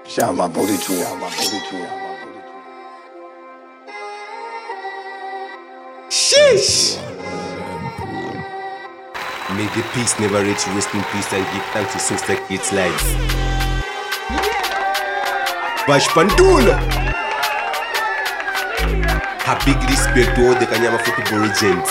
Shama Bodichu. Sheesh! May the peace never reach you. Rest in peace and give thanks to souls like its lives. Bash Pandula! A big respect to all the Kanyama football legends.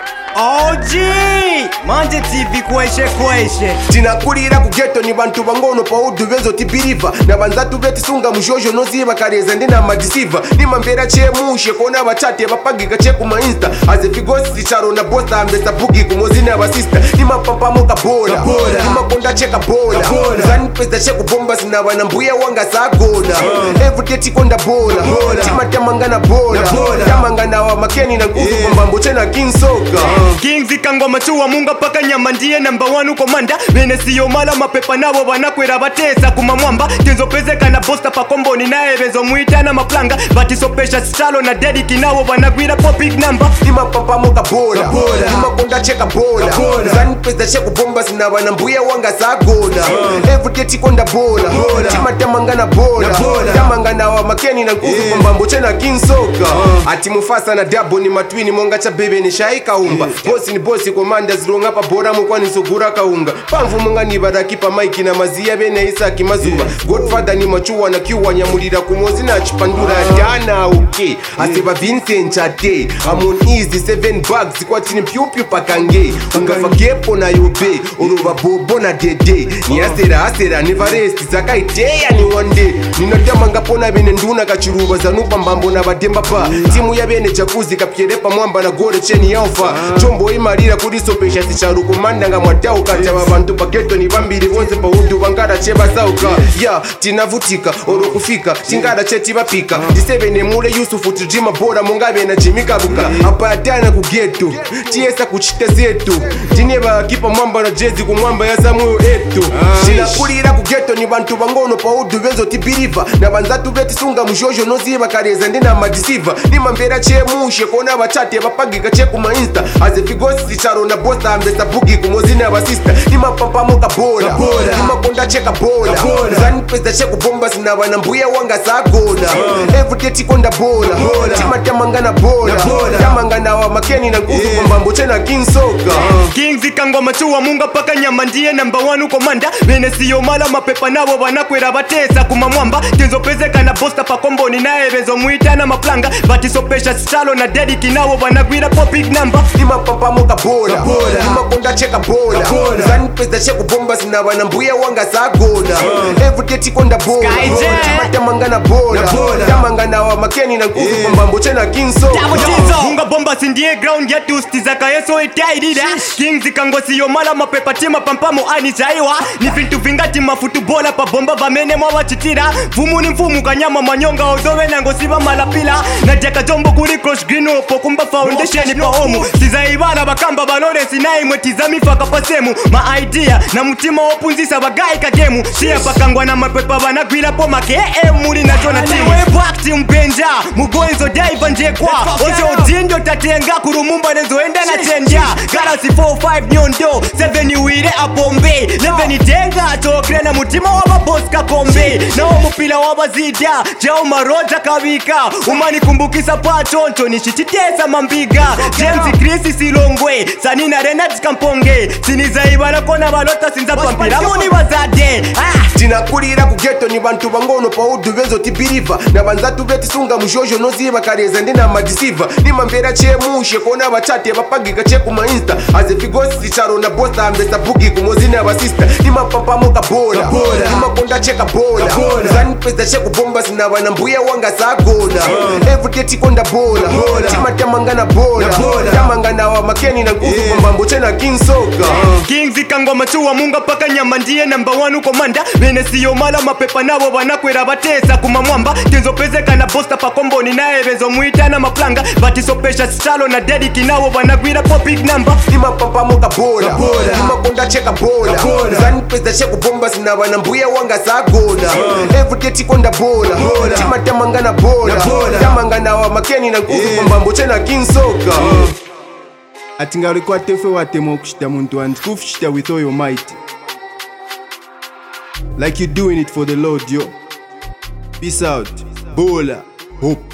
OG! Manje TV kweshe tinakulira ku ghetto ni bantu bangono pa udu bezo tibiriva na banzatu betisunga mushojo noziba kareza ndina madisiva nimambera chemushe kona bachate bapagika che ku insta azefigosi charo na bosta ambesa bugi ku mozina ba sister nimapampa moka bola nimakonda cheka bola zani pesa che ku bomba sina bana mbuya wanga sagona everyday tikonda bola timatamangana bola tamangana wa makeni na nguvu kwambambo chena king soka King zikangwa machuwa munga paka nyama ndiye number 1 komanda Bene siyo mala mapepa nabo banakwera batesa kumamwamba Tenzo pezeka na bosta pa komboni na ebezo muita na maplanga Batisopesha stalo na dedi kinawo banagwira po big number Nima pampa moka bola Nima konda cheka bola Zani pesa cheku bomba sina wana mbuya wanga sagona Everyday tikonda bola Tima tamangana bola Tamangana wa makeni na nguvu kwambambo chena king soka Ati Mufasa na Dabo ni matwini monga cha bebe ni shaika umba Bosi ni bosi komanda zironga pa bora mukwani sogura kaunga Pamvu munga ni barakipa maiki na mazia bene Isaki mazuba Godfather ni machuwa na kiwa nyamulira kumozi na chipandura dana okay Asiba Vincent chate I'm on easy 7 bags kwa chini piu pakange Ungafa gepo na yobe Uruba bobo na dede Ni asera never rest Zaka ideya ni one day Ninatamanga pona bene nduna kachiruba Zanupa mbambo na bademba pa Timu ya bene jacuzzi kapierepa mwamba na gore cheni alpha Chombo imarira kuri sopesha sicharu kumanda nga mwatao kati abantu paketo ni bambiri vonze pa udu wangara cheba sauka ya tinavutika oro kufika tingara cheti bapika disebene mule Yusufu tujima bora mungabe na jimika buka hapa atana ku ghetto tiesa kuchite zetu tineba kipa mwamba na jezi ku mwamba ya Samuel etu tinakulira ku ghetto ni bantu bangono pa udu bezo tibiriva na banzatu betisunga mushojo noziba kareza ndina madisiva nimambera chemushe kona bachate bapagika che ku insta azefigosi charo na bosta ambesa bugi ku mozina ba sister nimapampa moka bola nimakonda cheka bola zani pesa che ku bomba sina bana mbuya wanga sagona everyday tikonda bola timatamangana bola tamangana wa makeni na nguvu kwambambo chena king soka King zikangwa machuwa munga paka nyama ndiye number 1 komanda Bene siyo mala mapepa nabo banakwera batesa kumamwamba Tenzo pezeka na bosta pa komboni na ebezo muita na maplanga Batisopesha stalo na dedi kinawo banagwira po big number nimapampa moka bola nimakonda cheka bola zani pesa cheku bomba sina bana mbuya wanga sagona everyday tikonda bola timatamangana bola tamangana wa makeni na nguvu kwambambo chena king soka Munga bomba sindiye ground ya tusti zaka yeso itaidida King zikangwa siyo mala mapepa tima pampamo anijaiwa Ni vintu vingati mafutu bola pa bomba vamene mwa wachitira Vumu ni mfumu kanyama manyonga odowe na ngosiba malapila Na jaka jombo kuri crush green opo kumba foundation pa homu Sizaibana bakamba balore sinai mwetizami faka pasemu Ma idea na mutima opunzisa bagai kagemu Shia pakangwa na mapepa banagwira po make muri na jona timu Bakti mbenja mugoenzo daiva njekwa Oze odindo tatenga kurumumba nezo enda na chenja Galaxy 4-5 nyondo 7 iwire apombe 11 itenga atokre na mutima waba boss kakombe Na omupila wabazida Jao maroja kawika Umani kumbukisa pachoncho nishititesa mambiga James Chris silongwe Sanina Renat kamponge Sinizaibana kona balota sinza pampira muni bazade tinakulira ku ghetto ni bantu bangono pa udu bezo tibiriva na banzatu betisunga mushojo noziba kareza ndina madisiva nimambera chemushe kona bachate bapagika che ku insta azefigosi charo na bosta ambesa bugi ku mozina ba sister nimapampa moka bola nimakonda cheka bola zani pesa che ku bomba sina bana mbuya wanga sagona everyday tikonda bola timatamangana bola tamangana wa makeni na nguvu kwambambo chena king soka King zikangwa machuwa munga paka nyama ndiye number 1 komanda Bene siyo mala mapepa nabo banakwera batesa kumamwamba Tenzo pezeka na bosta pa komboni na ebezo muita na maplanga Batisopesha stalo na dedi kinawo banagwira po big number nimapampa moka bola nimakonda cheka bola zani pesa cheku bomba sina bana mbuya wanga sagona everyday tikonda bola timatamangana bola tamangana wa makeni na nguvu kwambambo chena king soka atingalikwa tefe watema okushita muntu wanje kufushita with all your might like you doing it for the Lord yo Peace out. Bola. Hope.